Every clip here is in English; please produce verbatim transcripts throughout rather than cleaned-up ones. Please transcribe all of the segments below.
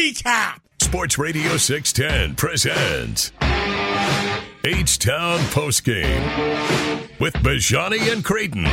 recap. Sports Radio six ten presents H-Town Postgame with Bajani and Creighton.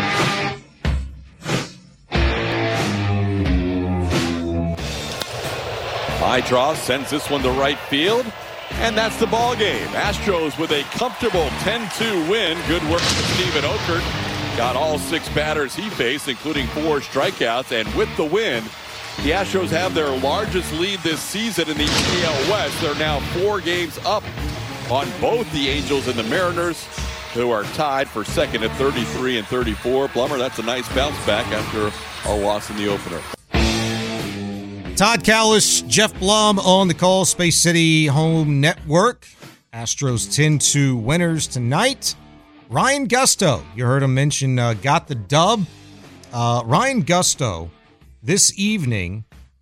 High draw sends this one to right field, and that's the ball game. Astros with a comfortable ten two win. Good work from Steven Okert. Got all six batters he faced, including four strikeouts, and with the win, the Astros have their largest lead this season in the A L West. They're now four games up on both the Angels and the Mariners, who are tied for second at thirty-three and thirty-four. Plummer, that's a nice bounce back after our loss in the opener. Todd Callis, Jeff Blum on the call, Space City Home Network. Astros ten two winners tonight. Ryan Gusto, you heard him mention, uh, got the dub. Uh, Ryan Gusto, this evening,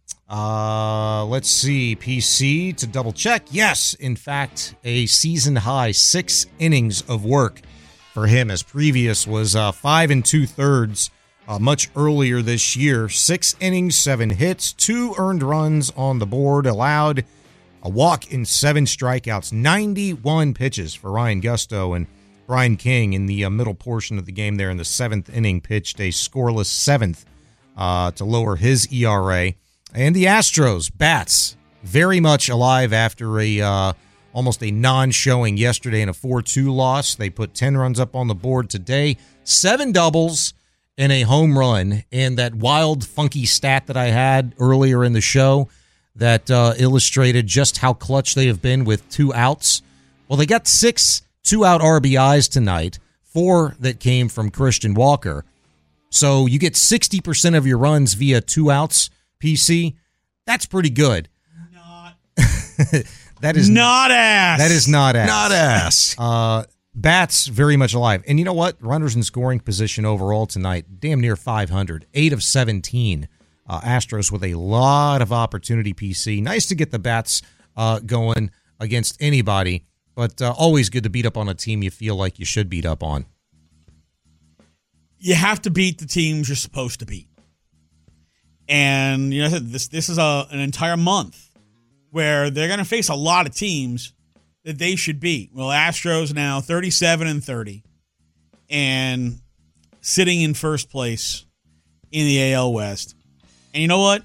uh, let's see, P C to double check. Yes, in fact, a season high six innings of work for him, as previous was uh, five and two thirds. Uh, much earlier this year. Six innings, seven hits, two earned runs on the board, allowed a walk in seven strikeouts, ninety-one pitches for Ryan Gusto, and Brian King in the uh, middle portion of the game there in the seventh inning pitched a scoreless seventh uh, to lower his E R A. And the Astros, bats, very much alive after a uh, almost a non-showing yesterday in a four two loss. They put ten runs up on the board today, seven doubles, and a home run, and that wild, funky stat that I had earlier in the show that uh, illustrated just how clutch they have been with two outs. Well, they got six two-out R B Is tonight, four that came from Christian Walker. So you get sixty percent of your runs via two outs, P C. That's pretty good. Not. that is not ass. That is not ass. Not ass. Uh, Bats very much alive. And you know what? Runners in scoring position overall tonight, damn near five hundred. eight of seventeen. Uh, Astros with a lot of opportunity, P C. Nice to get the bats uh, going against anybody, but uh, always good to beat up on a team you feel like you should beat up on. You have to beat the teams you're supposed to beat. And you know this this is a, an entire month where they're going to face a lot of teams that they should beat. Well, Astros now thirty-seven and thirty and sitting in first place in the A L West. And you know what?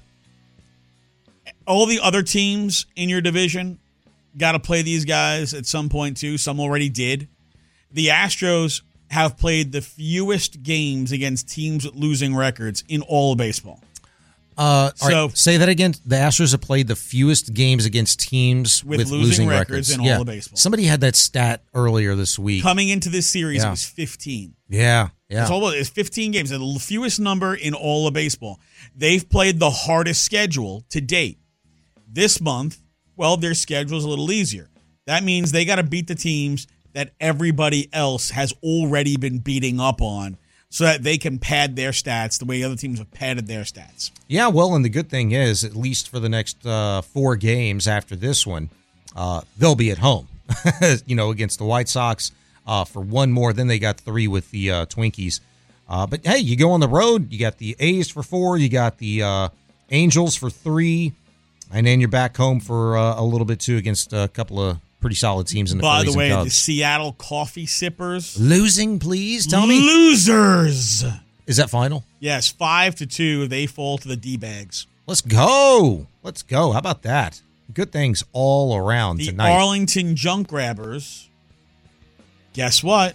All the other teams in your division got to play these guys at some point too. Some already did. The Astros have played the fewest games against teams with losing records in all of baseball. Uh, so right, say that again. The Astros have played the fewest games against teams with, with losing, losing records, records in yeah. all of baseball. Somebody had that stat earlier this week. Coming into this series, yeah. it was fifteen. Yeah, yeah. It's all it's fifteen games, the fewest number in all of baseball. They've played the hardest schedule to date. This month, well, their schedule's a little easier. That means they got to beat the teams that everybody else has already been beating up on, so that they can pad their stats the way other teams have padded their stats. Yeah, well, and the good thing is, at least for the next uh, four games after this one, uh, they'll be at home, you know, against the White Sox uh, for one more. Then they got three with the uh, Twinkies. Uh, but, hey, you go on the road. You got the A's for four. You got the uh, Angels for three. And then you're back home for uh, a little bit, too, against a couple of pretty solid teams in the By Phillies the way, and the Cubs. Seattle Coffee Sippers. Losing, please, tell me. Losers. Is that final? Yes, five to two. They fall to the D-bags. Let's go. Let's go. How about that? Good things all around The tonight. Arlington Junk Grabbers. Guess what?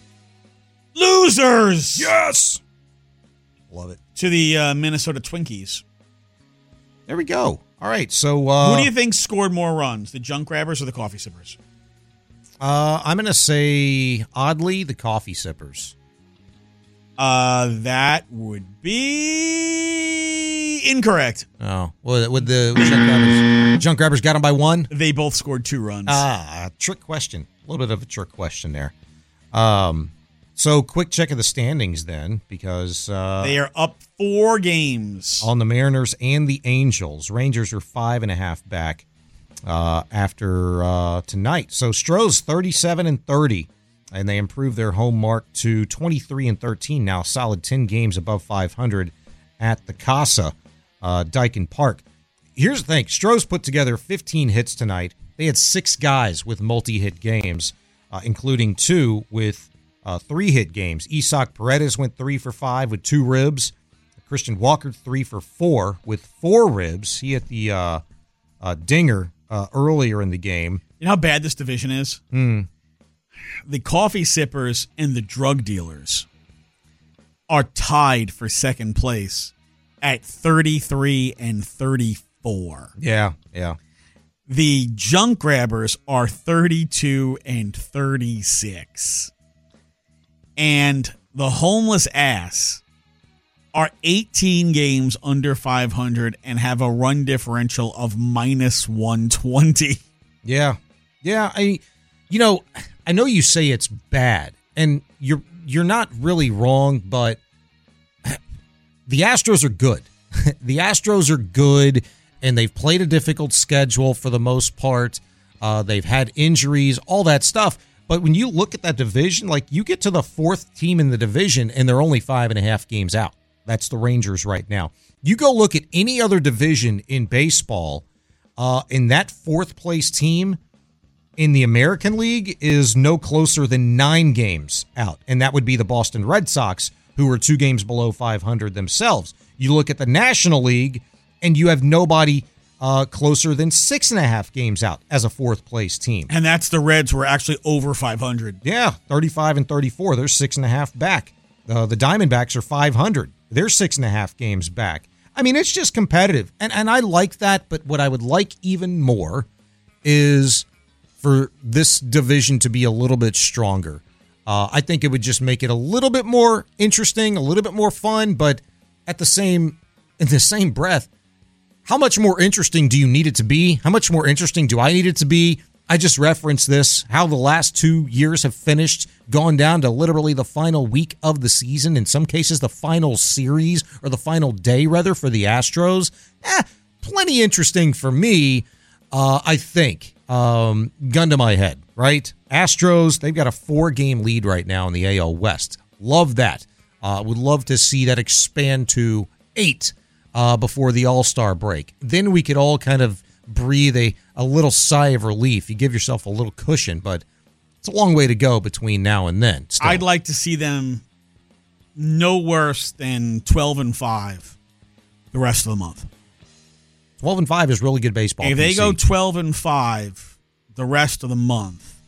Losers. Yes. Love it. To the uh, Minnesota Twinkies. There we go. All right. So, uh, who do you think scored more runs, the Junk Grabbers or the Coffee Sippers? Uh, I'm going to say, oddly, the Coffee Sippers. Uh, that would be incorrect. Oh, well, with the with Junk Grabbers, Junk Grabbers got them by one. They both scored two runs. Ah, trick question. A little bit of a trick question there. Um, so quick check of the standings then, because uh, they are up four games on the Mariners and the Angels. Rangers are five and a half back uh, after uh, tonight. So Stros thirty-seven and thirty. And they improved their home mark to twenty-three and thirteen now, solid ten games above five hundred at the Casa, uh, Dyken Park. here's the thing. Stroh's put together fifteen hits tonight. They had six guys with multi-hit games, uh, including two with uh, three-hit games. Isaac Paredes went three for five with two ribs. Christian Walker, three for four with four ribs. He hit the uh, uh, dinger uh, earlier in the game. You know how bad this division is? Mm. The coffee sippers and the drug dealers are tied for second place at thirty-three and thirty-four. Yeah, yeah. The junk grabbers are thirty-two and thirty-six. And the homeless ass are eighteen games under five hundred and have a run differential of minus one twenty. Yeah. Yeah, I you know, I know you say it's bad, and you're you're not really wrong, but the Astros are good. The Astros are good, and they've played a difficult schedule for the most part. Uh, they've had injuries, all that stuff. But when you look at that division, like you get to the fourth team in the division, and they're only five and a half games out. That's the Rangers right now. You go look at any other division in baseball, uh, and that fourth place team in the American League is no closer than nine games out, and that would be the Boston Red Sox, who are two games below five hundred themselves. You look at the National League, and you have nobody uh, closer than six and a half games out as a fourth place team. And that's the Reds who are actually over five hundred. Yeah, thirty-five and thirty-four. They're six and a half back. Uh, the Diamondbacks are five hundred. They're six and a half games back. I mean, it's just competitive, and and I like that. But what I would like even more is for this division to be a little bit stronger. Uh, I think it would just make it a little bit more interesting, a little bit more fun. But at the same in the same breath, how much more interesting do you need it to be? How much more interesting do I need it to be? I just referenced this, how the last two years have finished, gone down to literally the final week of the season, in some cases the final series, or the final day, rather, for the Astros. Eh, plenty interesting for me, uh, I think. Um, gun to my head, right? Astros, they've got a four-game lead right now in the A L West. Love that. Uh, would love to see that expand to eight uh, before the All-Star break. Then we could all kind of breathe a, a little sigh of relief. You give yourself a little cushion, but it's a long way to go between now and then. Still. I'd like to see them no worse than twelve and five the rest of the month. twelve and five is really good baseball. If they go twelve and five the rest of the month,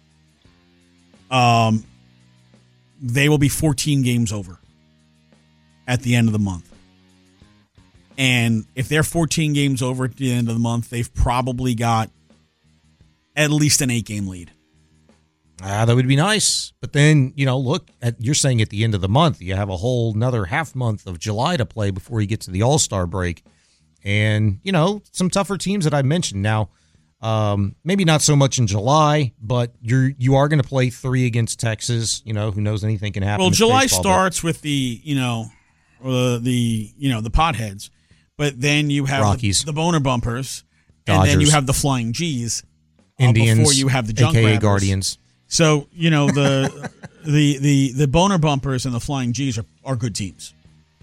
um, they will be fourteen games over at the end of the month. And if they're fourteen games over at the end of the month, they've probably got at least an eight-game lead. Ah, that would be nice. But then, you know, look, at, you're saying at the end of the month, you have a whole another half month of July to play before you get to the All-Star break. And, you know, some tougher teams that I mentioned. Now, um, maybe not so much in July, but you're, you are going to play three against Texas. You know, who knows, anything can happen. Well, It's July baseball, starts but. with the, you know, uh, the, you know, the potheads. But then you have Rockies. The, the boner bumpers, Dodgers. and then you have the flying G's. Uh, Indians, before you have the junk A K A grabbers. Guardians. So, you know, the the the the boner bumpers and the flying G's are, are good teams.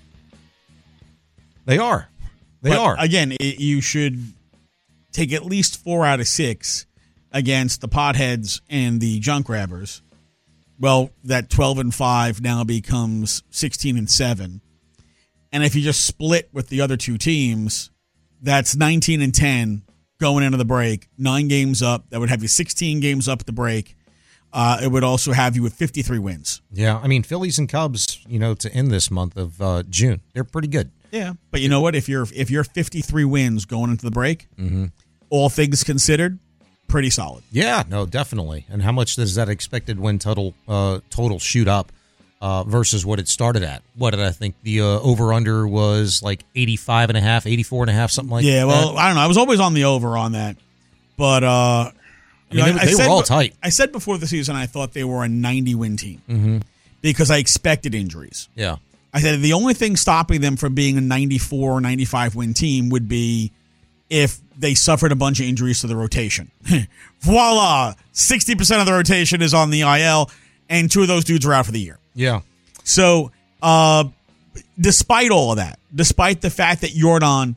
They are. They But are. Again, it, you should take at least four out of six against the potheads and the junk grabbers. Well, that twelve and five now becomes sixteen and seven. And if you just split with the other two teams, that's nineteen and ten going into the break, nine games up. That would have you sixteen games up at the break. Uh, it would also have you with fifty-three wins. Yeah, I mean, Phillies and Cubs, you know, to end this month of uh, June, they're pretty good. Yeah, but you know what? If you're if you're fifty-three wins going into the break, mm-hmm. all things considered, pretty solid. Yeah, no, definitely. And how much does that expected win total uh, total shoot up uh, versus what it started at? What did I think the uh, over-under was, like eighty-five and a half, eighty-four and a half, something like yeah, that? Yeah, well, I don't know. I was always on the over on that. But, uh, I mean, know, they, I they said, were all tight. I said before the season I thought they were a ninety-win team mm-hmm. because I expected injuries. Yeah. I said the only thing stopping them from being a ninety-four or ninety-five win team would be if they suffered a bunch of injuries to the rotation. Voila! sixty percent of the rotation is on the I L, and two of those dudes are out for the year. Yeah. So, uh, despite all of that, despite the fact that Yordan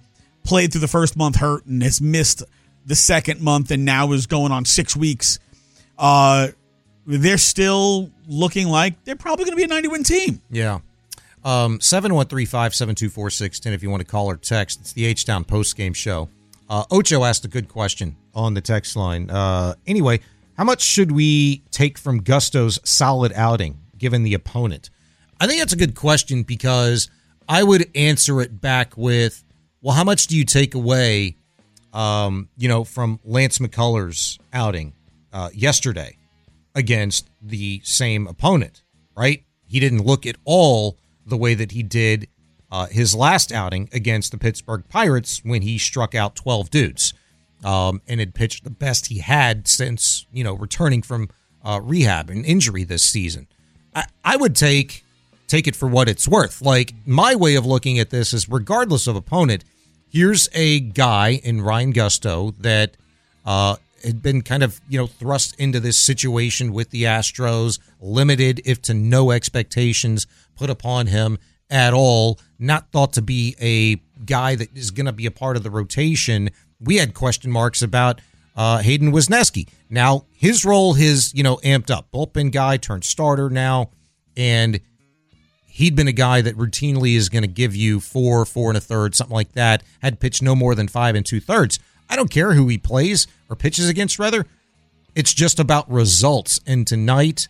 played through the first month hurt and has missed the second month and now is going on six weeks. Uh, they're still looking like they're probably going to be a ninety-win team. Yeah. Um, seven one three, five seven two, four six one zero if you want to call or text. It's the H-Town postgame show. Uh, Ocho asked a good question on the text line. Uh, anyway, how much should we take from Gusto's solid outing, given the opponent? I think that's a good question because I would answer it back with, well, how much do you take away, um, you know, from Lance McCullers' outing uh, yesterday against the same opponent, right? He didn't look at all the way that he did uh, his last outing against the Pittsburgh Pirates when he struck out twelve dudes um, and had pitched the best he had since, you know, returning from uh, rehab and injury this season. I, I would take take it for what it's worth. Like, my way of looking at this is regardless of opponent, here's a guy in Ryan Gusto that uh, had been kind of, you know, thrust into this situation with the Astros, limited, if to no expectations put upon him at all, not thought to be a guy that is going to be a part of the rotation. We had question marks about uh, Hayden Wesneski. Now, his role has, you know, amped up. Bullpen guy turned starter now, and he'd been a guy that routinely is going to give you four, four and a third, something like that, had pitched no more than five and two thirds. I don't care who he plays or pitches against, rather. It's just about results. And tonight,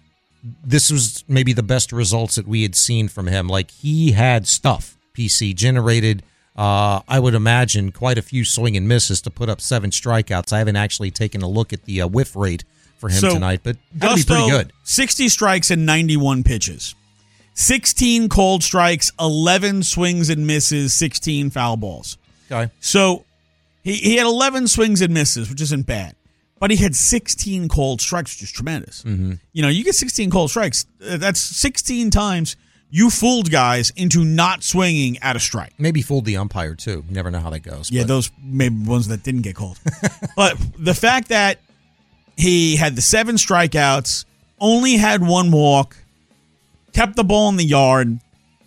this was maybe the best results that we had seen from him. Like, he had stuff, P C, generated, uh, I would imagine, quite a few swing and misses to put up seven strikeouts. I haven't actually taken a look at the uh, whiff rate for him so, tonight, but that'd be pretty good. sixty strikes and ninety-one pitches. sixteen cold strikes, eleven swings and misses, sixteen foul balls. Okay. So he, he had eleven swings and misses, which isn't bad. But he had sixteen cold strikes, which is tremendous. Mm-hmm. You know, you get sixteen cold strikes. That's sixteen times you fooled guys into not swinging at a strike. Maybe fooled the umpire, too. You never know how that goes. Yeah, but. those maybe ones that didn't get called. But the fact that he had the seven strikeouts, only had one walk, kept the ball in the yard.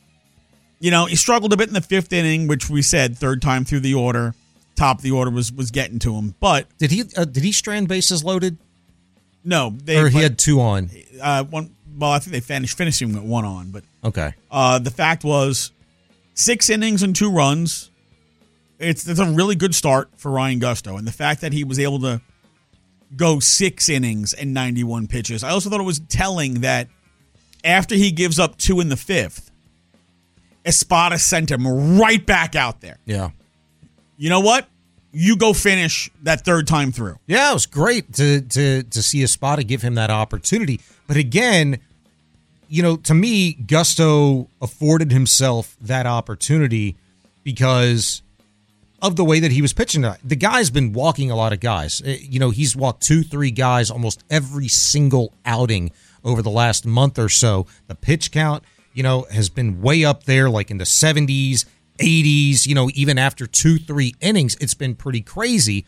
You know, he struggled a bit in the fifth inning, which we said third time through the order. Top of the order was was getting to him, but did he uh, did he strand bases loaded? No, they, or he had two on. Uh, one. Well, I think they finished finished him with one on, but okay. Uh, the fact was, six innings and two runs. It's it's a really good start for Ryan Gusto, and the fact that he was able to go six innings and ninety-one pitches. I also thought it was telling that after he gives up two in the fifth, Espada sent him right back out there. Yeah. You know what? You go finish that third time through. Yeah, it was great to to to see Espada give him that opportunity. But again, you know, to me, Gusto afforded himself that opportunity because of the way that he was pitching. The guy's been walking a lot of guys. You know, he's walked two, three guys almost every single outing over the last month or so. The pitch count, you know, has been way up there, like in the seventies, eighties, you know, even after two, three innings, it's been pretty crazy.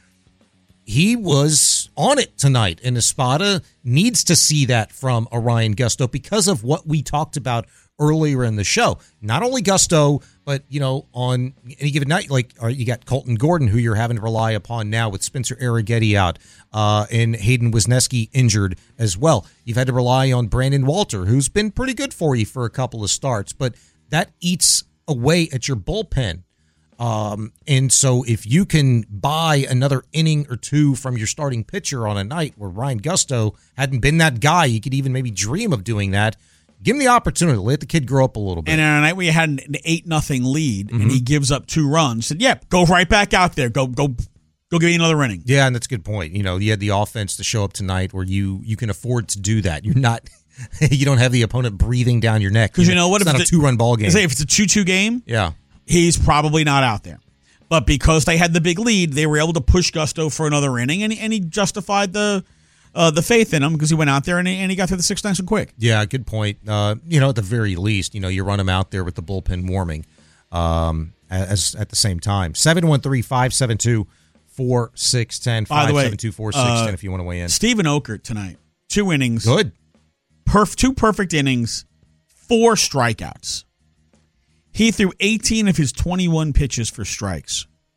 He was on it tonight, and Espada needs to see that from a Ryan Gusto because of what we talked about earlier in the show. Not only Gusto, but, you know, on any given night, like you got Colton Gordon, who you're having to rely upon now with Spencer Arrighetti out, uh, and Hayden Wesneski injured as well. You've had to rely on Brandon Walter, who's been pretty good for you for a couple of starts, but that eats away at your bullpen. Um, and so if you can buy another inning or two from your starting pitcher on a night where Ryan Gusto hadn't been that guy, you could even maybe dream of doing that. Give him the opportunity. Let the kid grow up a little bit. And on a night where you had an eight nothing lead, mm-hmm. and he gives up two runs, said, "Yeah, go right back out there. Go, go, go, give me another inning." Yeah, and that's a good point. You know, you had the offense to show up tonight where you you can afford to do that. You're not, you don't have the opponent breathing down your neck because you know what? It's if not it's a two run ball game. Say if it's a two two game, yeah, he's probably not out there. But because they had the big lead, they were able to push Gusto for another inning, and he, and he justified the. Uh, the faith in him because he went out there and he, and he got through the six nice and quick. Yeah, good point. Uh, you know, at the very least, you know, you run him out there with the bullpen warming um, as at the same time. seven one three, five seven two, four six one zero, five seven two, four six one zero uh, if you want to weigh in. Steven Okert tonight, two innings. Good. Perf, two perfect innings, four strikeouts. He threw eighteen of his twenty-one pitches for strikes.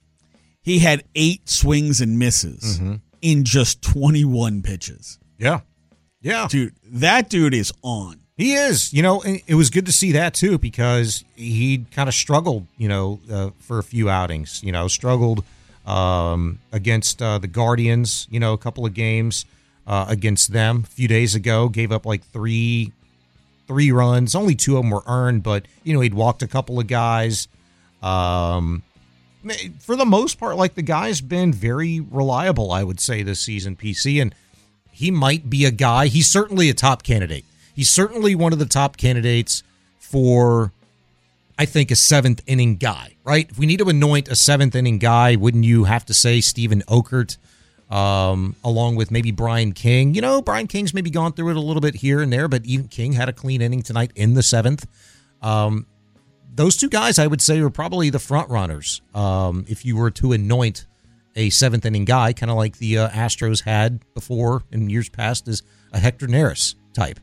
he had eight swings and misses mm-hmm. in just twenty-one pitches. Yeah. Yeah. Dude, that dude is on. He is. You know, it was good to see that, too, because he kind of struggled, you know, uh, for a few outings. You know, struggled um, against uh, the Guardians, you know, a couple of games uh, against them a few days ago. Gave up like three three runs. Only two of them were earned, but, you know, he'd walked a couple of guys. Um, for the most part, like, the guy's been very reliable, I would say, this season, P C, and he might be a guy. He's certainly a top candidate. He's certainly one of the top candidates for, I think, a seventh inning guy, right? If we need to anoint a seventh inning guy, wouldn't you have to say Steven Okert, um, along with maybe Brian King? You know, Brian King's maybe gone through it a little bit here and there, but even King had a clean inning tonight in the seventh. Um, those two guys, I would say, are probably the front runners. Um, if you were to anoint a seventh inning guy, kind of like the uh, Astros had before in years past, as a Hector Neris type.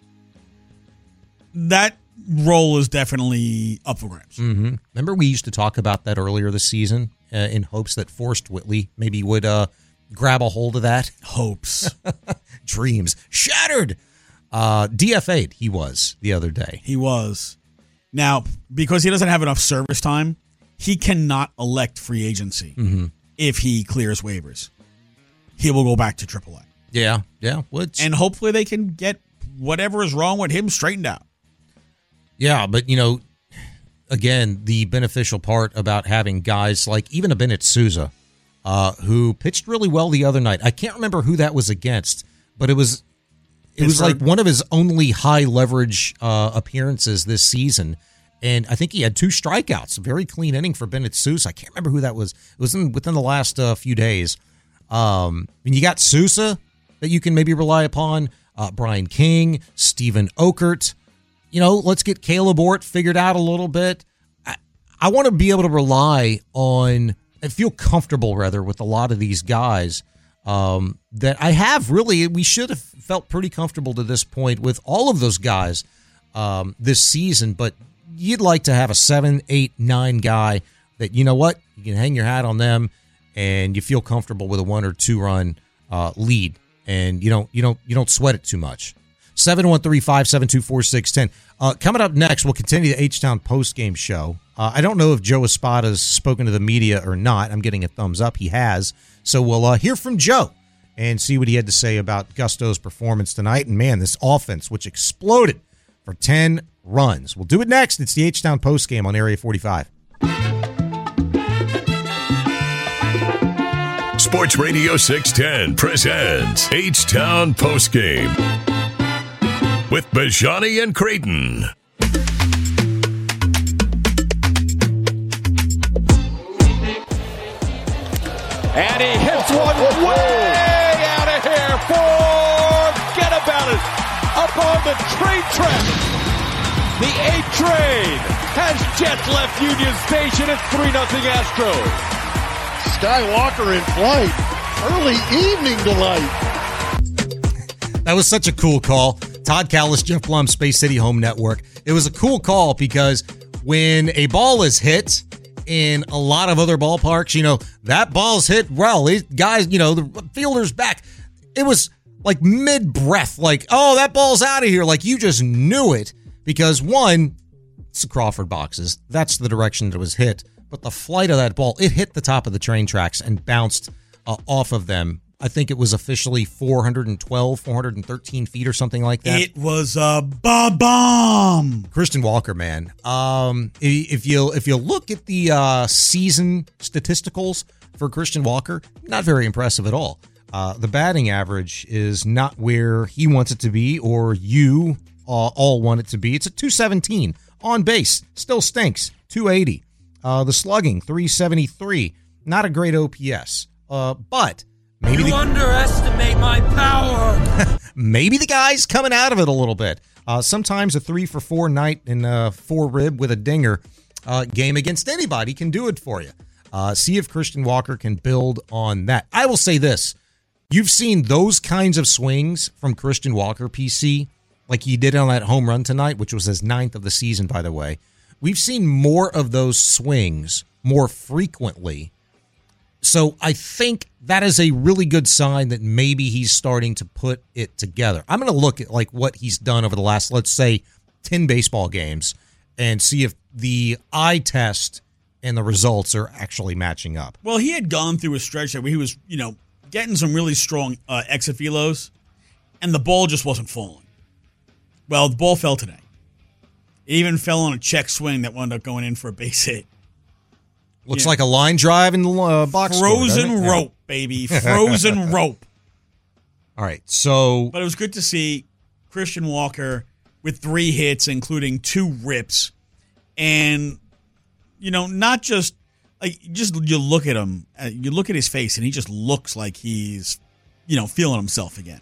That role is definitely up for grabs. Mm-hmm. Remember we used to talk about that earlier this season uh, in hopes that Forrest Whitley maybe would uh, grab a hold of that? Hopes. Dreams. Shattered. Uh, D F A'd he was the other day. He was. Now, because he doesn't have enough service time, he cannot elect free agency mm-hmm. if he clears waivers. He will go back to triple A. Yeah, yeah. Which... And hopefully they can get whatever is wrong with him straightened out. Yeah, but, you know, again, the beneficial part about having guys like even a Bennett Sousa, uh, who pitched really well the other night. I can't remember who that was against, but it was it was like one of his only high leverage uh, appearances this season. And I think he had two strikeouts, a very clean inning for Bennett Sousa. I can't remember who that was. It was in, within the last uh, few days. Um, and you got Sousa that you can maybe rely upon, uh, Brian King, Steven Okert. You know, let's get Caleb Ort figured out a little bit. I, I want to be able to rely on and feel comfortable, rather, with a lot of these guys um, that I have really. We should have felt pretty comfortable to this point with all of those guys um, this season. But you'd like to have a seven, eight, nine guy that, you know what, you can hang your hat on them and you feel comfortable with a one or two run uh, lead, and you don't you don't you don't sweat it too much. seven one three, five seven two, four six one zero. Uh, coming up next, we'll continue the H-Town postgame show. Uh, I don't know if Joe Espada's spoken to the media or not. I'm getting a thumbs up. He has. So we'll uh, hear from Joe and see what he had to say about Gusto's performance tonight. And, man, this offense, which exploded for ten runs. We'll do it next. It's the H-Town postgame on Area forty-five. Sports Radio six ten presents H-Town postgame with Bajani and Creighton. And he hits one way out of here. Forget about it. Up on the train track. The A train has just left Union Station at three nothing Astros. Skywalker in flight. Early evening delight. That was such a cool call. Todd Callis, Jeff Blum, Space City Home Network. It was a cool call because when a ball is hit in a lot of other ballparks, you know, that ball's hit well. It, guys, you know, the fielder's back. It was like mid-breath, like, oh, that ball's out of here. Like, you just knew it because, one, it's the Crawford boxes. That's the direction that it was hit. But the flight of that ball, it hit the top of the train tracks and bounced uh, off of them. I think it was officially four hundred twelve, four hundred thirteen feet or something like that. It was a ba-bomb. Christian Walker, man. Um, if you if you look at the uh, season statisticals for Christian Walker, not very impressive at all. Uh, the batting average is not where he wants it to be, or you uh, all want it to be. It's a two seventeen on base, still stinks. two eighty. Uh, the slugging, three seventy-three. Not a great O P S, uh, but. Maybe you the, underestimate my power. Maybe the guy's coming out of it a little bit. Uh, sometimes a three for four night and a four rib with a dinger uh, game against anybody can do it for you. Uh, see if Christian Walker can build on that. I will say this. You've seen those kinds of swings from Christian Walker, P C, like he did on that home run tonight, which was his ninth of the season, by the way. We've seen more of those swings more frequently So I think that is a really good sign that maybe he's starting to put it together. I'm going to look at like what he's done over the last, let's say, ten baseball games and see if the eye test and the results are actually matching up. Well, he had gone through a stretch where he was, you know, getting some really strong uh, exit velos, and the ball just wasn't falling. Well, the ball fell today. It even fell on a check swing that wound up going in for a base hit. Looks Yeah. like a line drive in the uh, box score, Frozen doesn't it? rope, baby. Frozen rope. All right, so But it was good to see Christian Walker with three hits, including two rips. And, you know, not just, like, just you look at him, uh, you look at his face, and he just looks like he's, you know, feeling himself again.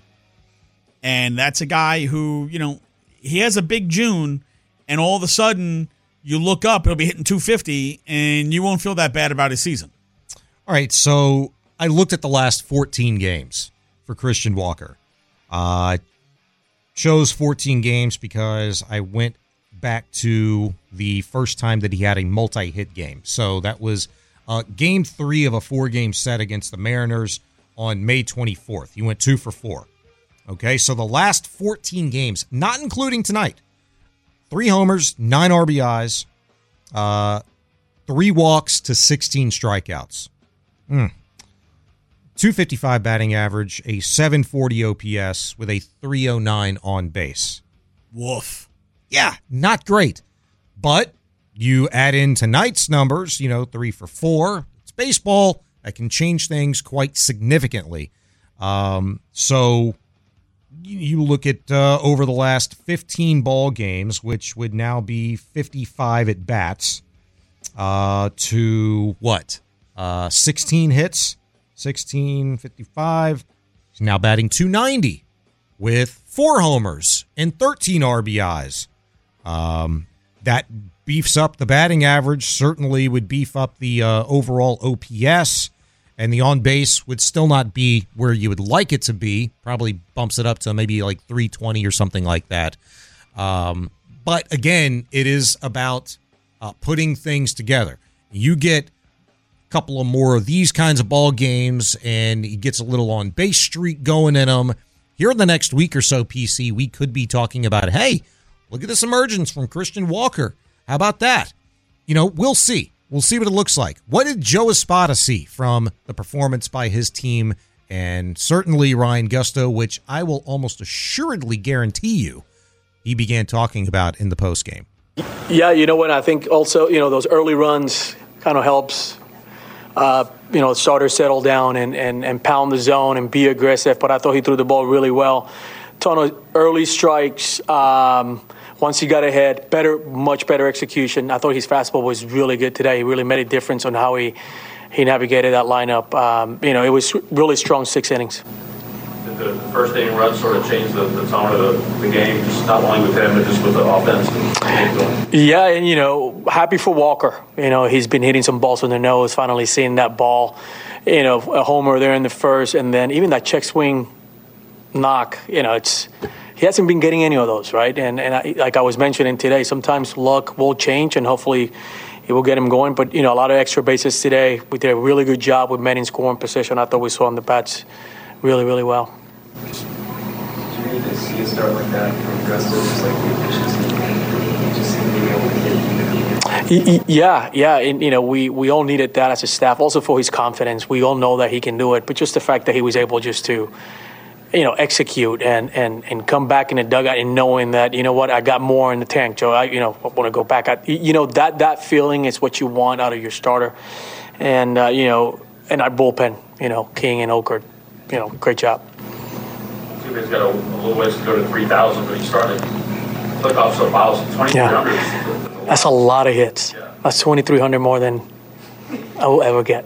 And that's a guy who, you know, he has a big June, and all of a sudden you look up, he'll be hitting two fifty, and you won't feel that bad about his season. all right, so I looked at the last fourteen games for Christian Walker. I uh, chose fourteen games because I went back to the first time that he had a multi-hit game. So that was uh, game three of a four-game set against the Mariners on May twenty-fourth. He went two for four. Okay, so the last fourteen games, not including tonight, three homers, nine R B Is, uh, three walks to sixteen strikeouts. Mm. two fifty-five batting average, a seven forty O P S with a three oh nine on base. Woof. Yeah, not great. But you add in tonight's numbers, you know, three for four. It's baseball. That can change things quite significantly. Um, so you, you look at uh, over the last fifteen ball games, which would now be fifty-five at bats, uh, to what? Uh, sixteen hits, sixteen fifty-five. He's now batting two ninety with four homers and thirteen R B Is. Um, that beefs up the batting average, certainly would beef up the uh, overall O P S, and the on base would still not be where you would like it to be. Probably bumps it up to maybe like three twenty or something like that. Um, but again, it is about uh, putting things together. You get a couple of more of these kinds of ball games, and he gets a little on base streak going in them. Here in the next week or so, P C, we could be talking about, hey, look at this emergence from Christian Walker. How about that? You know, we'll see. We'll see what it looks like. What did Joe Espada see from the performance by his team, and certainly Ryan Gusto, which I will almost assuredly guarantee you he began talking about in the postgame? Yeah, you know what? I think also, you know, those early runs kind of helps, uh, you know, starters settle down and, and, and pound the zone and be aggressive. But I thought he threw the ball really well. Ton of early strikes. Um, once he got ahead, better, much better execution. I thought his fastball was really good today. He really made a difference on how he, he navigated that lineup. Um, you know, it was really strong six innings. Did the first inning run sort of change the, the tone of the, the game, just not only with him, but just with the offense? Yeah, and, you know, happy for Walker. You know, he's been hitting some balls on the nose, finally seeing that ball. You know, a homer there in the first, and then even that check swing knock, you know, it's he hasn't been getting any of those, right? And and I, like I was mentioning today, sometimes luck will change, and hopefully it will get him going. But, you know, a lot of extra bases today. We did a really good job with men in scoring position. I thought we saw on the bats really, really well. Do you need to see a start like that from Gusto, just like the efficiency, just being able to get Yeah, yeah, and you know, we, we all needed that as a staff, also for his confidence. We all know that he can do it, but just the fact that he was able just to, you know, execute and, and, and come back in the dugout and knowing that, you know what, I got more in the tank, Joe. I, you know, I want to go back. I, you know, that that feeling is what you want out of your starter, and uh, you know, and our bullpen, you know, King and Okert, you know, great job. He's got a, a little ways to go to three thousand, but he started click off so miles twenty-three hundred. Yeah. That's a lot of hits. Yeah. That's twenty-three hundred more than I will ever get.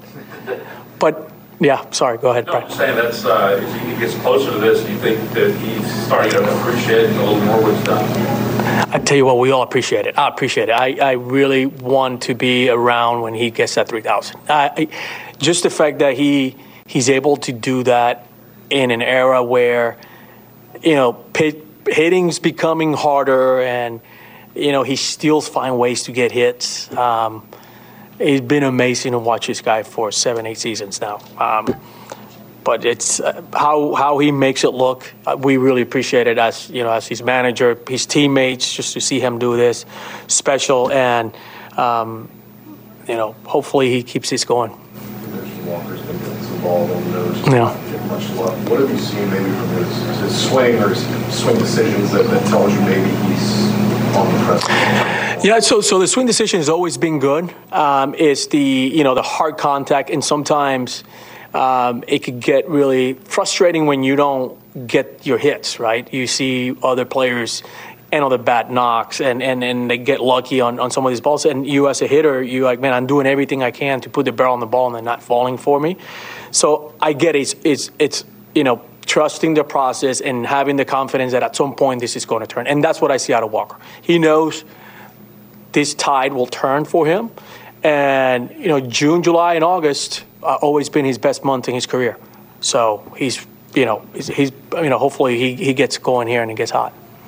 But yeah, sorry. Go ahead, No, Brian. I'm saying that's uh, as he gets closer to this, do you think that he's starting to appreciate a little more what's done? I tell you what, we all appreciate it. I appreciate it. I, I really want to be around when he gets that three thousand. I, just the fact that he he's able to do that in an era where, you know, pit, hitting's becoming harder, and you know he still finds ways to get hits. Um, it's been amazing to watch this guy for seven, eight seasons now. Um, but it's uh, how how he makes it look. Uh, we really appreciate it as you know as his manager, his teammates, just to see him do this special, and um, you know hopefully he keeps this going. Walker's been getting some ball on the nose. Yeah. Get much love. What have you seen maybe from his, his swing or his swing decisions that, that tells you maybe he's on the precipice? Yeah, so so the swing decision has always been good. Um, it's the you know the hard contact, and sometimes um, it could get really frustrating when you don't get your hits. Right, you see other players and other bad knocks, and, and, and they get lucky on, on some of these balls. And you as a hitter, you like, man, I'm doing everything I can to put the barrel on the ball and they're not falling for me. So I get it. It's, it's, it's you know, trusting the process and having the confidence that at some point this is going to turn. And that's what I see out of Walker. He knows this tide will turn for him. And, you know, June, July, and August uh, always been his best month in his career. So he's, you know, he's, he's you know, hopefully he, he gets going here and it gets hot.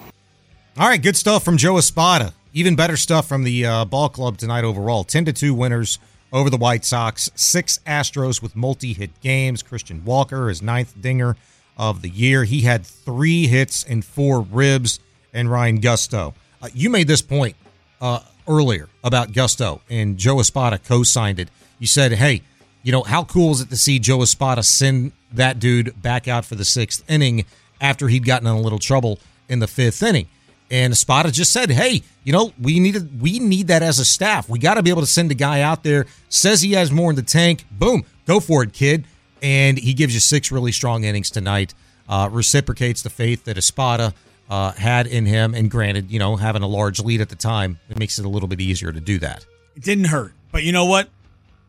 All right, good stuff from Joe Espada. Even better stuff from the uh, ball club tonight overall. ten to two winners over the White Sox. Six Astros with multi-hit games. Christian Walker, his ninth dinger of the year. He had three hits and four ribs. And Ryan Gusto. Uh, you made this point uh, earlier about Gusto, and Joe Espada co-signed it. You said, hey, you know, how cool is it to see Joe Espada send that dude back out for the sixth inning after he'd gotten in a little trouble in the fifth inning? And Espada just said, hey, you know, we need, a, we need that as a staff. We got to be able to send a guy out there, says he has more in the tank. Boom, go for it, kid. And he gives you six really strong innings tonight. Uh, reciprocates the faith that Espada uh, had in him. And granted, you know, having a large lead at the time, it makes it a little bit easier to do that. It didn't hurt. But you know what?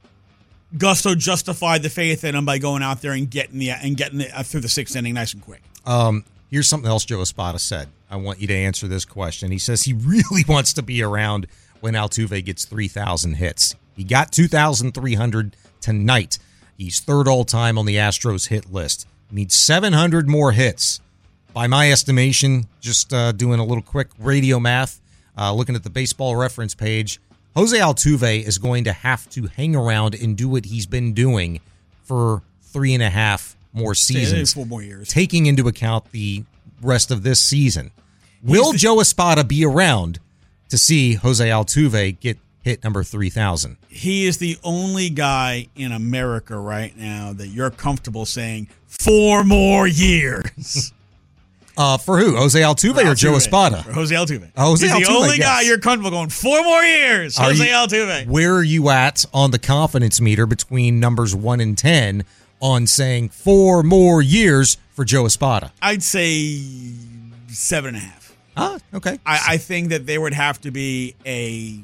Gusto justified the faith in him by going out there and getting the and getting it through the sixth inning nice and quick. Um, here's something else Joe Espada said. I want you to answer this question. He says he really wants to be around when Altuve gets three thousand hits. He got two thousand three hundred tonight. He's third all-time on the Astros hit list. Needs seven hundred more hits. By my estimation, just uh, doing a little quick radio math, uh, looking at the baseball reference page, Jose Altuve is going to have to hang around and do what he's been doing for three and a half more seasons. Four more years. Taking into account the rest of this season. Will the, Joe Espada be around to see Jose Altuve get hit number three thousand? He is the only guy in America right now that you're comfortable saying four more years. Uh, for who? Jose Altuve, Altuve or Joe Espada? For Jose Altuve. Jose He's Altuve, the only yes. guy you're comfortable going four more years. Are Jose you, Altuve. Where are you at on the confidence meter between numbers one and ten on saying four more years for Joe Espada? I'd say seven and a half. Ah, okay. I, I think that there would have to be a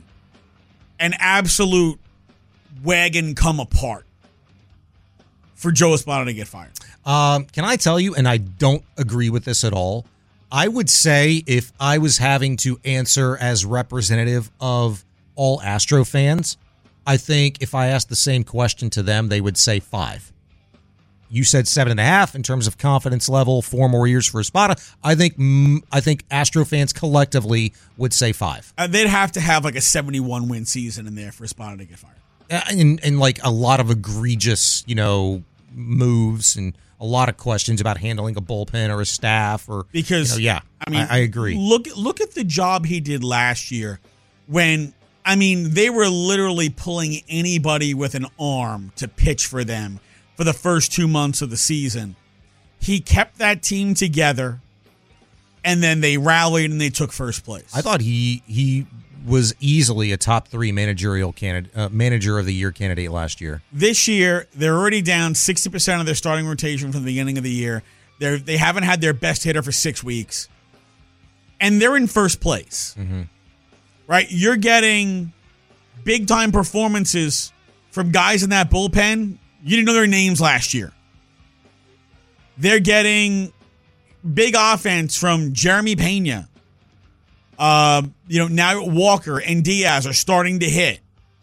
an absolute wagon come apart for Joe Espada to get fired. Um, can I tell you, and I don't agree with this at all, I would say if I was having to answer as representative of all Astro fans, I think if I asked the same question to them, they would say five. You said seven and a half in terms of confidence level, four more years for Espada. I think mm, I think Astro fans collectively would say five. Uh, they'd have to have like a seventy-one win season in there for Espada to get fired. Uh, and, and like a lot of egregious, you know, moves and a lot of questions about handling a bullpen or a staff or because you know, yeah, I mean, I, I agree. Look look at the job he did last year when I mean they were literally pulling anybody with an arm to pitch for them. For the first two months of the season, he kept that team together, and then they rallied and they took first place. I thought he he was easily a top three managerial candidate, uh, manager of the year candidate last year. This year, they're already down sixty percent of their starting rotation from the beginning of the year. They they haven't had their best hitter for six weeks, and they're in first place. Mm-hmm. Right, you're getting big time performances from guys in that bullpen. You didn't know their names last year. They're getting big offense from Jeremy Pena. Uh, you know, now Walker and Diaz are starting to hit.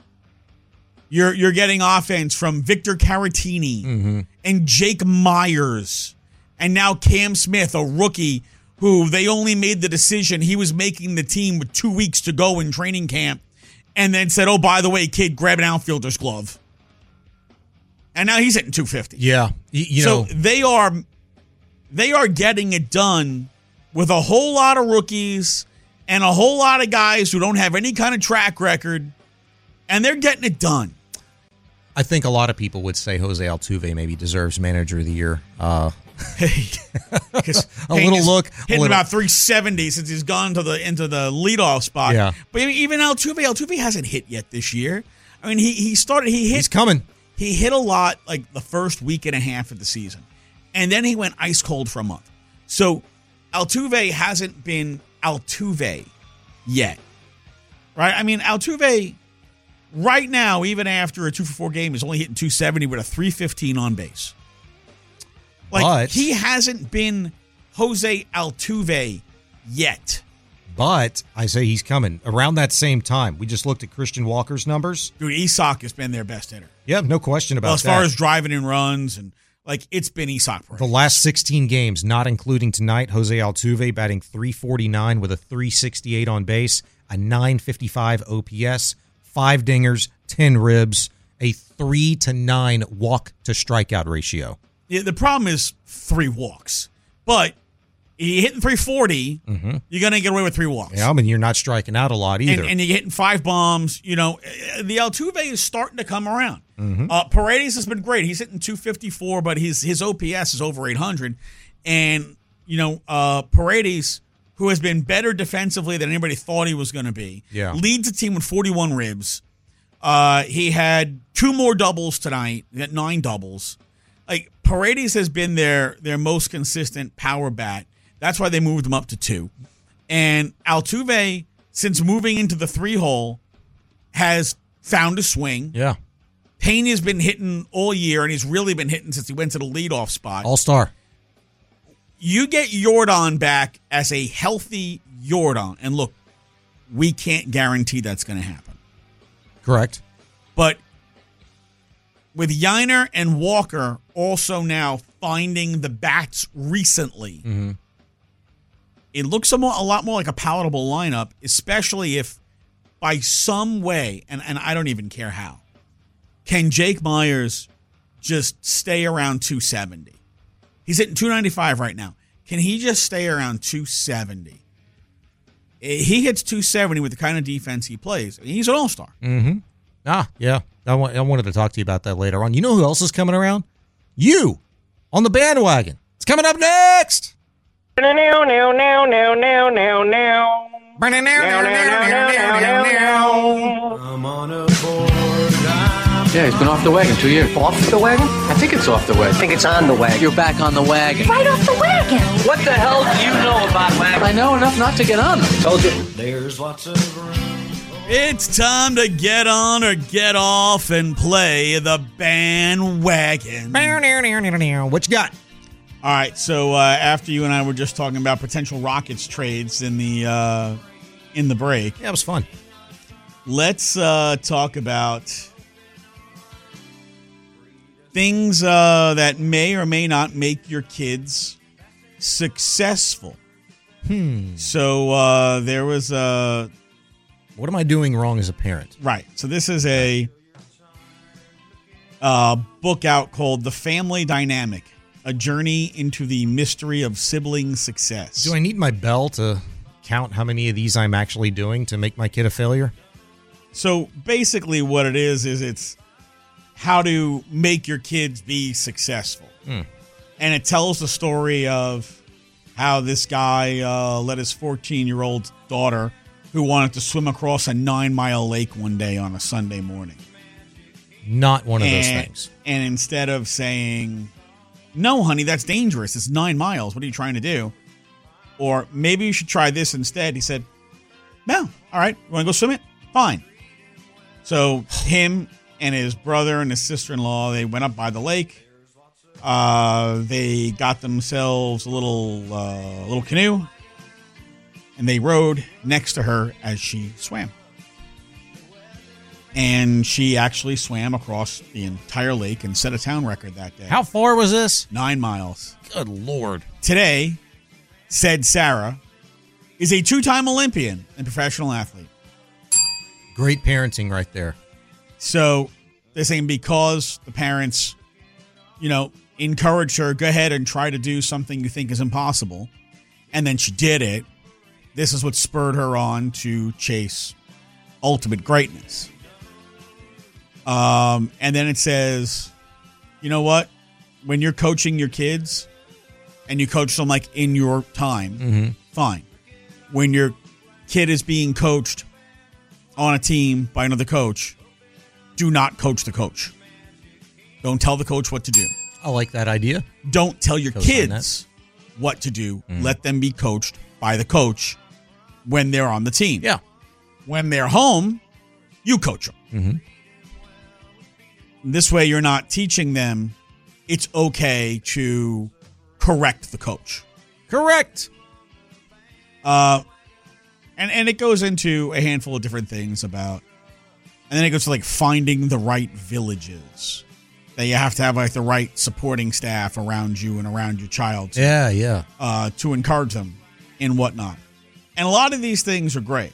You're you're getting offense from Victor Caratini mm-hmm. and Jake Myers. And now Cam Smith, a rookie who they only made the decision he was making the team with two weeks to go in training camp. and then said, oh, by the way, kid, grab an outfielder's glove. And now he's hitting two fifty. Yeah. You, you so know, they are they are getting it done with a whole lot of rookies and a whole lot of guys who don't have any kind of track record, and they're getting it done. I think a lot of people would say Jose Altuve maybe deserves Manager of the Year. Uh, a little look. Hitting a little, about three seventy since he's gone to the into the leadoff spot. Yeah. But even Altuve, Altuve hasn't hit yet this year. I mean, he he started, he hit. He's coming. He hit a lot like the first week and a half of the season. And then he went ice cold for a month. So Altuve hasn't been Altuve yet. Right? I mean, Altuve right now, even after a two for four game, is only hitting two seventy with a three fifteen on base. Like, but, he hasn't been Jose Altuve yet. But I say he's coming. Around that same time, we just looked at Christian Walker's numbers. Dude, Isak has been their best hitter. Yeah, no question about well, as that. As far as driving in runs, and like it's been Isak Paredes. The last sixteen games, not including tonight, Jose Altuve batting three forty-nine with a three sixty-eight on base, a nine fifty-five O P S, five dingers, ten ribs, a three to nine walk to strikeout ratio. Yeah, the problem is three walks. But you hitting three forty, mm-hmm. you're going to get away with three walks. Yeah, I mean, you're not striking out a lot either. And, and you're hitting five bombs. You know, the Altuve is starting to come around. Mm-hmm. Uh, Paredes has been great. He's hitting two fifty-four, but his, his O P S is over eight hundred. And, you know, uh, Paredes, who has been better defensively than anybody thought he was going to be, yeah. leads the team with forty-one ribs. Uh, he had two more doubles tonight. He got nine doubles. Like, Paredes has been their, their most consistent power bat. That's why they moved him up to two. And Altuve, since moving into the three hole, has found a swing. Yeah. Pena's been hitting all year, and he's really been hitting since he went to the leadoff spot. All-star. You get Yordan back as a healthy Yordan. And look, we can't guarantee that's going to happen. Correct. But with Yiner and Walker also now finding the bats recently, mm-hmm. it looks a, more, a lot more like a palatable lineup, especially if by some way, and, and I don't even care how, can Jake Myers just stay around two seventy? He's hitting two ninety-five right now. Can he just stay around two seventy? He hits two seventy with the kind of defense he plays. He's an all-star. Mm-hmm. Ah, yeah. I, want, I wanted to talk to you about that later on. You know who else is coming around? You on the bandwagon. It's coming up next. Now, now, now, now, now, now, now, now. I'm on a board. Yeah, he's been off the wagon two years. Off the wagon? I think it's off the wagon. I think it's on the wagon. You're back on the wagon. Right off the wagon. What the hell do you know about wagons? I know enough not to get on them. Told you. There's lots of room. It's time to get on or get off and play the bandwagon. What you got? All right, so uh, after you and I were just talking about potential Rockets trades in the uh, in the break, yeah, it was fun. Let's uh, talk about things uh, that may or may not make your kids successful. Hmm. So uh, there was a. What am I doing wrong as a parent? Right. So this is a uh, book out called The Family Dynamic, A Journey into the Mystery of Sibling Success. Do I need my bell to count how many of these I'm actually doing to make my kid a failure? So basically what it is, is it's how to make your kids be successful. Hmm. And it tells the story of how this guy uh, let his fourteen-year-old daughter, who wanted to swim across a nine-mile lake one day on a Sunday morning. Not one of and, those things. And instead of saying, no, honey, that's dangerous. It's nine miles. What are you trying to do? Or maybe you should try this instead. He said, no, all right, you want to go swim it? Fine. So him and his brother and his sister-in-law, they went up by the lake. Uh, they got themselves a little uh, little canoe. And they rode next to her as she swam. And she actually swam across the entire lake and set a town record that day. How far was this? Nine miles. Good Lord. Today, said Sarah, is a two-time Olympian and professional athlete. Great parenting right there. So they're saying because the parents, you know, encouraged her, go ahead and try to do something you think is impossible, and then she did it, this is what spurred her on to chase ultimate greatness. Um, and then it says, you know what? When you're coaching your kids and you coach them like in your time, mm-hmm. fine. When your kid is being coached on a team by another coach, do not coach the coach. Don't tell the coach what to do. I like that idea. Don't tell your Coach on kids what to do. Mm. Let them be coached by the coach when they're on the team. Yeah. When they're home, you coach them. Mm-hmm. This way, you're not teaching them it's okay to correct the coach. Correct. Uh, and, and it goes into a handful of different things about, and then it goes to like finding the right villages. That you have to have like the right supporting staff around you and around your child. To, Yeah, yeah. Uh, to encourage them and whatnot. And a lot of these things are great.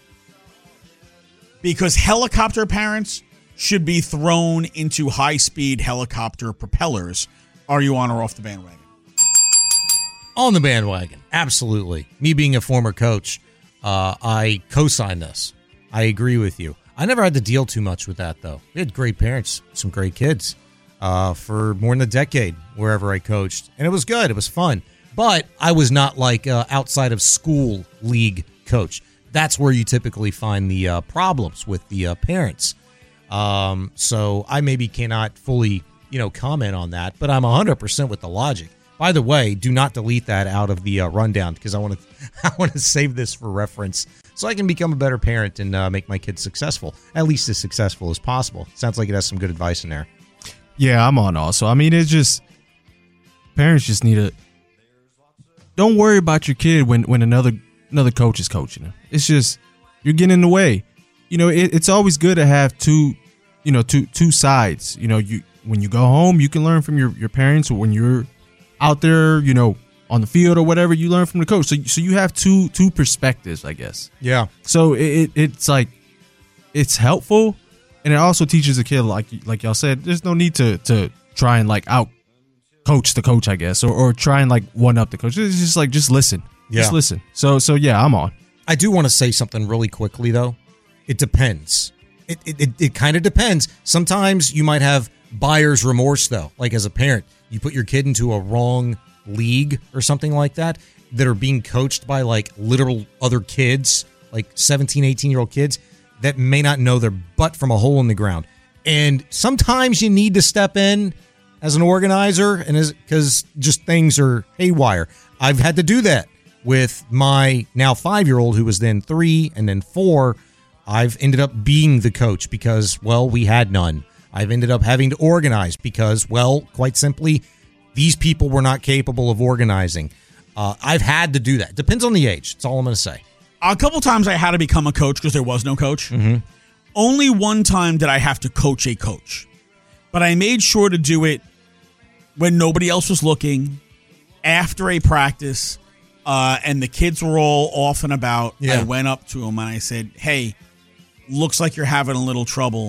Because helicopter parents should be thrown into high-speed helicopter propellers. Are you on or off the bandwagon? On the bandwagon. Absolutely. Me being a former coach, uh, I co-sign this. I agree with you. I never had to deal too much with that, though. We had great parents, some great kids uh, for more than a decade wherever I coached. And it was good. It was fun. But I was not like uh, outside of school league coach. That's where you typically find the uh, problems with the uh, parents. Um, so I maybe cannot fully, you know, comment on that, but I'm one hundred percent with the logic. By the way, do not delete that out of the uh, rundown because I want to I want to save this for reference so I can become a better parent and uh, make my kids successful, at least as successful as possible. Sounds like it has some good advice in there. Yeah, I'm on also. I mean, it's just parents just need to don't worry about your kid when, when another another coach is coaching them. It's just you're getting in the way. You know, it, it's always good to have two, you know, two two sides. You know, you when you go home, you can learn from your, your parents, or when you're out there, you know, on the field or whatever, you learn from the coach. So so you have two two perspectives, I guess. Yeah. So it, it it's like it's helpful, and it also teaches a kid, like like y'all said, there's no need to to try and like out coach the coach, I guess, or or try and like one up the coach. It's just like just listen, Yeah. just listen. So so yeah, I'm on. I do want to say something really quickly, though. It depends. It it, it, it kind of depends. Sometimes you might have buyer's remorse, though. Like as a parent, you put your kid into a wrong league or something like that that are being coached by like literal other kids, like seventeen, eighteen-year-old kids that may not know their butt from a hole in the ground. And sometimes you need to step in as an organizer and as because just things are haywire. I've had to do that with my now five-year-old who was then three and then four. I've ended up being the coach because, well, we had none. I've ended up having to organize because, well, quite simply, these people were not capable of organizing. Uh, I've had to do that. Depends on the age. That's all I'm going to say. A couple times I had to become a coach because there was no coach. Mm-hmm. Only one time did I have to coach a coach. But I made sure to do it when nobody else was looking, after a practice, uh, and the kids were all off and about. Yeah. I went up to them and I said, hey, looks like you're having a little trouble.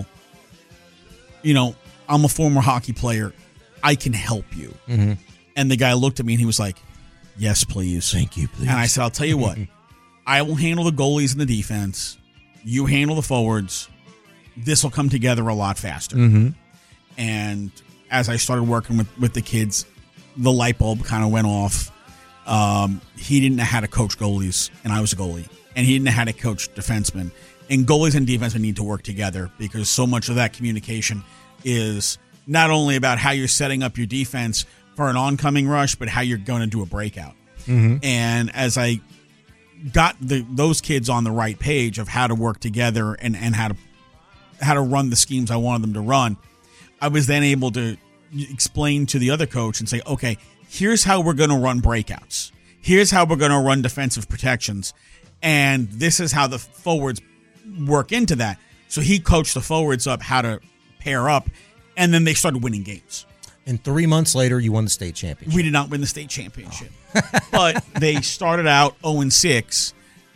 You know, I'm a former hockey player. I can help you. Mm-hmm. And the guy looked at me and he was like, yes, please. Thank you, please. And I said, I'll tell you what. I will handle the goalies and the defense. You handle the forwards. This will come together a lot faster. Mm-hmm. And as I started working with, with the kids, the light bulb kind of went off. Um, he didn't know how to coach goalies, and I was a goalie. And he didn't know how to coach defensemen. And goalies and defensemen need to work together because so much of that communication is not only about how you're setting up your defense for an oncoming rush, but how you're going to do a breakout. Mm-hmm. And as I got the, those kids on the right page of how to work together and, and how to how to run the schemes I wanted them to run, I was then able to explain to the other coach and say, okay, here's how we're going to run breakouts. Here's how we're going to run defensive protections. And this is how the forwards work into that. So he coached the forwards up how to pair up, and then they started winning games. And three months later, you won the state championship. We did not win the state championship. Oh. But they started out oh and six,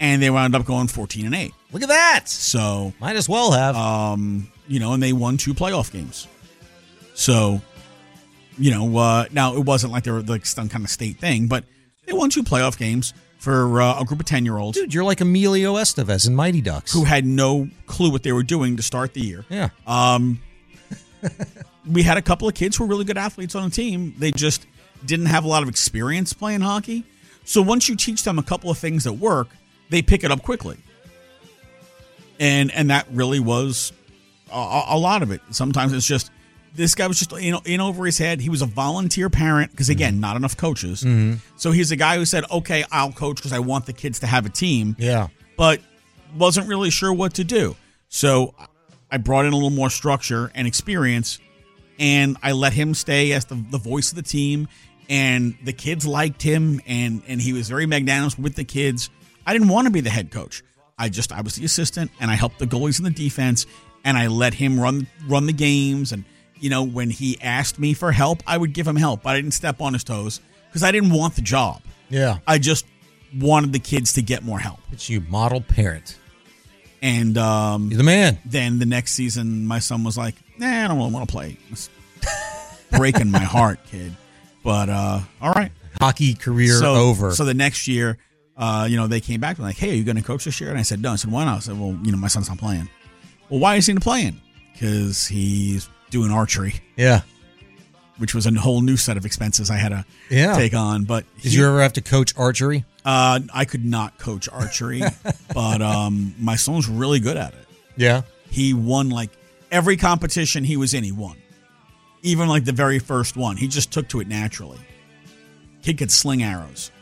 and they wound up going fourteen and eight. Look at that. So might as well have. Um, you know, and they won two playoff games. So, you know, uh, now it wasn't like they were like some kind of state thing, but they won two playoff games for uh, a group of ten-year-olds. Dude, you're like Emilio Estevez in Mighty Ducks. Who had no clue what they were doing to start the year. Yeah. Um, we had a couple of kids who were really good athletes on the team. They just didn't have a lot of experience playing hockey. So once you teach them a couple of things that work, they pick it up quickly. And and that really was a, a lot of it. Sometimes it's just, this guy was just you know, in over his head. He was a volunteer parent because, again, mm-hmm. not enough coaches. Mm-hmm. So he's a guy who said, okay, I'll coach because I want the kids to have a team. Yeah. But wasn't really sure what to do. So I brought in a little more structure and experience, and I let him stay as the, the voice of the team, and the kids liked him, and, and he was very magnanimous with the kids. I didn't want to be the head coach. I just I was the assistant, and I helped the goalies in the defense, and I let him run run the games. And, you know, when he asked me for help, I would give him help. But I didn't step on his toes because I didn't want the job. Yeah. I just wanted the kids to get more help. It's you, model parent. And um, you're the man. Then the next season, my son was like, nah, I don't really want to play. It's breaking my heart, kid. But uh, all right. Hockey career so, over. So the next year, uh, you know, they came back and like, hey, are you going to coach this year? And I said, no. I said, why not? I said, well, you know, my son's not playing. Well, why is he not playing? Because he's doing archery. Yeah. Which was a whole new set of expenses I had to yeah. take on. But Did he, you ever have to coach archery? Uh, I could not coach archery, but um, my son was really good at it. Yeah. He won like every competition he was in, he won. Even like the very first one. He just took to it naturally. Kid could sling arrows.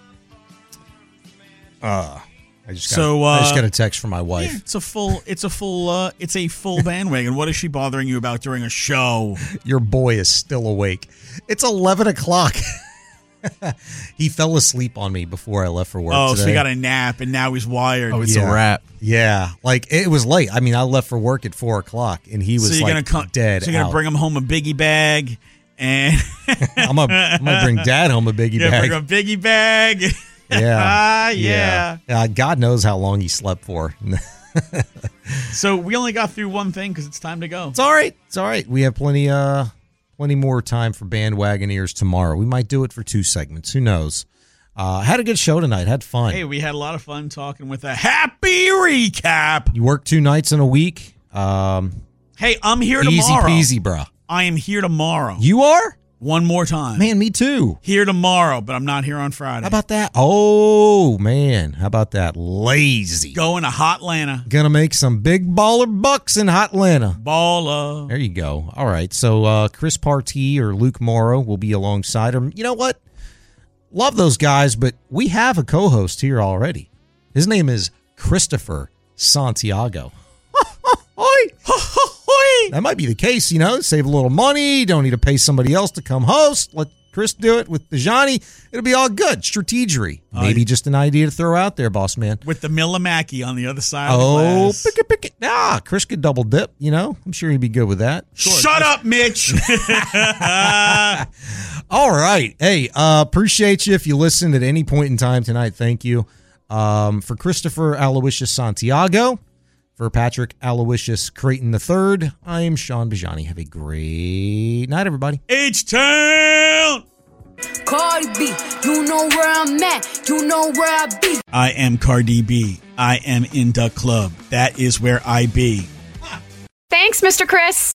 Uh, I just got, so, uh, I just got a text from my wife. Yeah, it's a full, it's a full, uh, it's a full bandwagon. What is she bothering you about during a show? Your boy is still awake. It's eleven o'clock. He fell asleep on me before I left for work. Oh, today. so he got a nap and now he's wired. Oh, it's yeah. a wrap. Yeah, like it was late. I mean, I left for work at four o'clock, and he was so you're like gonna come, dead. So you're gonna out. bring him home a biggie bag, and I'm gonna I'm gonna bring Dad home a biggie yeah, bag. Bring a biggie bag. Yeah, yeah, yeah. Uh, God knows how long he slept for. So we only got through one thing because it's time to go. It's all right. It's all right. We have plenty, uh, plenty more time for bandwagoneers tomorrow. We might do it for two segments. Who knows? Uh, had a good show tonight. Had fun. Hey, we had a lot of fun talking with a happy recap. You work two nights in a week. Um, hey, I'm here easy tomorrow. Easy peasy, bro. I am here tomorrow. You are? One more time. Man, me too. Here tomorrow, but I'm not here on Friday. How about that? Oh, man. How about that? Lazy. Going to Hotlanta. Gonna make some big baller bucks in Hotlanta. Baller. There you go. All right. So uh, Chris Partee or Luke Morrow will be alongside him. You know what? Love those guys, but we have a co-host here already. His name is Christopher Santiago. That might be the case, you know. Save a little money. Don't need to pay somebody else to come host. Let Chris do it with Bajani. It'll be all good. Strategery. Maybe uh, just an idea to throw out there, boss man. With the Millimaki on the other side oh, of the glass. pick it, pick it. Ah, Chris could double dip, you know. I'm sure he'd be good with that. Sure, Shut up, Mitch. All right. Hey, uh, appreciate you if you listened at any point in time tonight. Thank you. Um, for Christopher Aloysius Santiago, for Patrick Aloysius Creighton the third, I am Sean Bajani. Have a great night, everybody. H-Town! Cardi B, you know where I'm at. You know where I be. I am Cardi B. I am in the club. That is where I be. Thanks, Mister Chris.